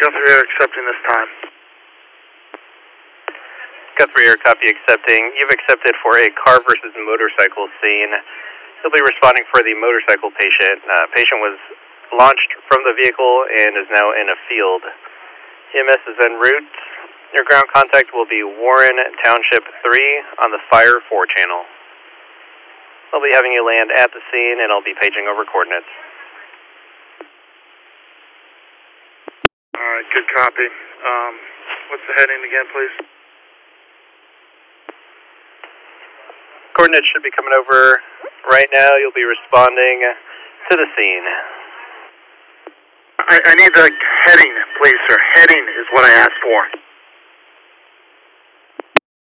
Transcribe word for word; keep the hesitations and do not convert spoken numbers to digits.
Guthrie Air accepting this time. Guthrie Air, copy accepting. You've accepted for a car versus motorcycle scene. You'll be responding for the motorcycle patient. Uh, patient was launched from the vehicle and is now in a field. E M S is en route. Your ground contact will be Warren Township three on the Fire four channel. I'll be having you land at the scene and I'll be paging over coordinates. Alright, good copy. Um, what's the heading again, please? Coordinates should be coming over right now. You'll be responding to the scene. I, I need the heading, please, sir. Heading is what I asked for.